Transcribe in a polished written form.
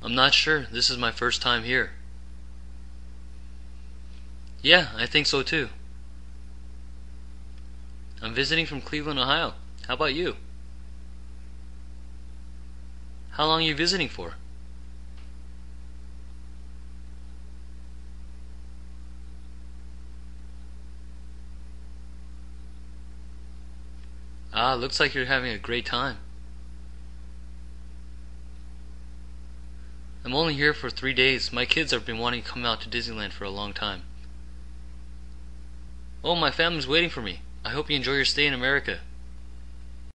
I'm not sure. This is my first time here. Yeah, I think so too. I'm visiting from Cleveland, Ohio. How about you? How long are you visiting for? Ah, looks like you're having a great time. I'm only here for 3 days. My kids have been wanting to come out to Disneyland for a long time. Oh, my family's waiting for me. I hope you enjoy your stay in America.